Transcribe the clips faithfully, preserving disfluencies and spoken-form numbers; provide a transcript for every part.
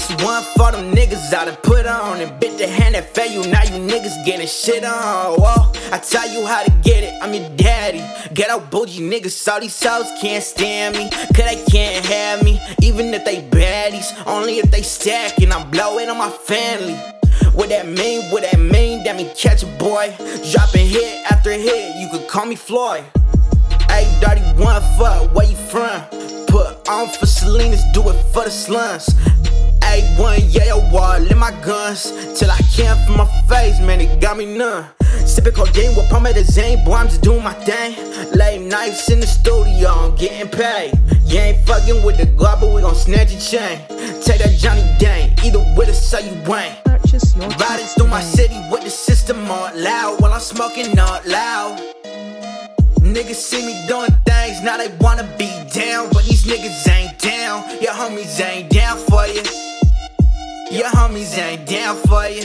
one for them niggas I done put on and bit the hand that fed you. Now you niggas getting shit on. Whoa, I tell you how to get it, I'm your daddy. Get out bougie niggas, all these hoes can't stand me, cause they can't have me, even if they baddies. Only if they stackin', I'm blowing on my family. What that mean, what that mean, that mean catch a boy, dropping hit after hit, you could call me Floyd. Ayy, dirty one fuck, where you from? Put on for Selena's, do it for the slums. Ayy, one yeah, yo, wall in my guns, till I can't feel my face, man, it got me numb. Sippin' codeine with promethazine, boy, I'm just doing my thing. Late nights in the studio, I'm getting paid. You ain't fucking with the guard, but we gon' snatch your chain. Take that Johnny Dane, either with us or you ain't. Riding through my city with the system on loud, while I'm smoking out loud. Niggas see me doing things, now they wanna be down, but these niggas ain't down. Your homies ain't down for you. Your homies ain't down for you.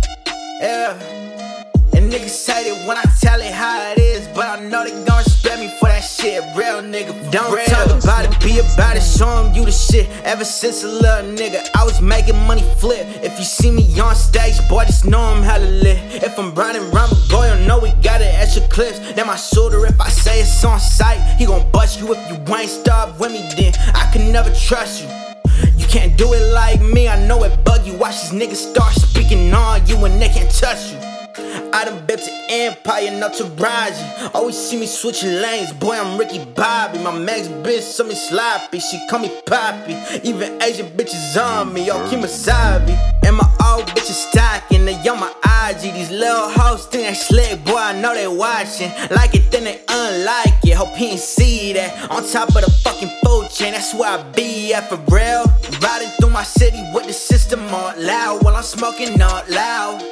Yeah. And niggas hate it when I tell it how it is, but I know they gon' respect me for that shit. Real nigga, don't real. Talk about it, be about it, show 'em you the shit. Ever since a little nigga, I was making money flip. If you see me on stage, boy, just know I'm hella lit. If I'm riding around with Goyo, know we got it extra clips. Then my shooter, if I say it's on sight, he gon' bust you if you ain't starved with me, then I can never trust you. You can't do it like me, I know it bug you. Watch these niggas start speaking on you and they can't touch you. I done built an empire, not to rise you. Always see me switching lanes, boy, I'm Ricky Bobby. My max bitch saw me sloppy, she call me Poppy. Even Asian bitches on me, yo, Kimasabi. And my old bitches stocking, they on my I G. These little hoes think they slick, boy, I know they watching. Like it, then they unlike it, hope he ain't see that. On top of the fucking food chain, that's where I be at for real. Riding through my city with the system on loud, while I'm smoking out loud.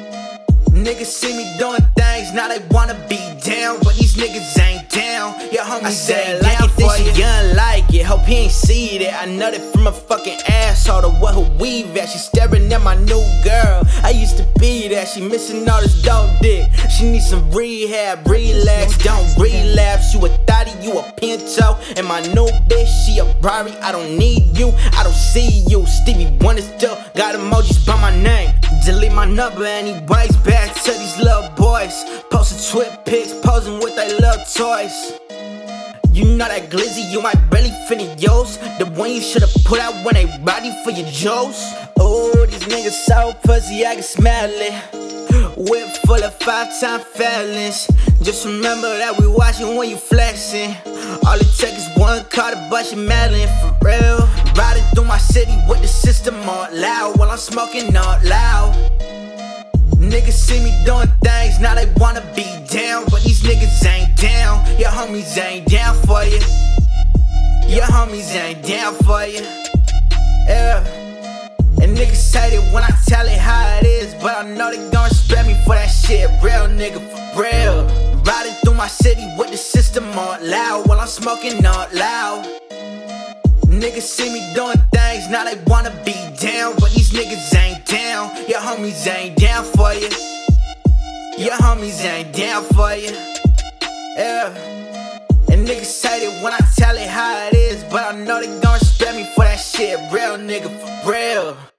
Niggas see me doing things, now they wanna be down, but these niggas ain't down. Your homies ain't like down it, for you. Young like it, hope he ain't see that. I know that from a fucking asshole to what her weave at. She staring at my new girl, I used to be that. She missing all this dope dick, she needs some rehab. Relax, don't relapse. You a thotty, you a pinto, and my new bitch, she a Rari. I don't need you, I don't see you. Stevie Wonder still got emojis by my name. Delete my number anyways, back to these little boys. Posting twit pics, posing with their little toys. You know that glizzy, you might really finna use the one you should've put out when they ready for your juice. Oh, these niggas so pussy, I can smell it. Whip full of five-time felons. Just remember that we watching when you flexing. All it takes is one car to bust your melon, for real. Riding through my city with the system on loud, while I'm smoking out loud. Niggas see me doing things, now they wanna be down, but these niggas ain't down. Your homies ain't down for you. Your homies ain't down for you. Yeah. And niggas hate it when I tell it how it is, but I know they gon' respect me for that shit. Real nigga, for real. Riding through my city with the system on loud, while I'm smoking out loud. Niggas see me doing things, now they wanna be down, but these niggas ain't down. Your homies ain't down for you. Your homies ain't down for you. Yeah. And niggas hate it when I tell it how it is, but I know they gon' respect me for that shit. Real nigga, for real.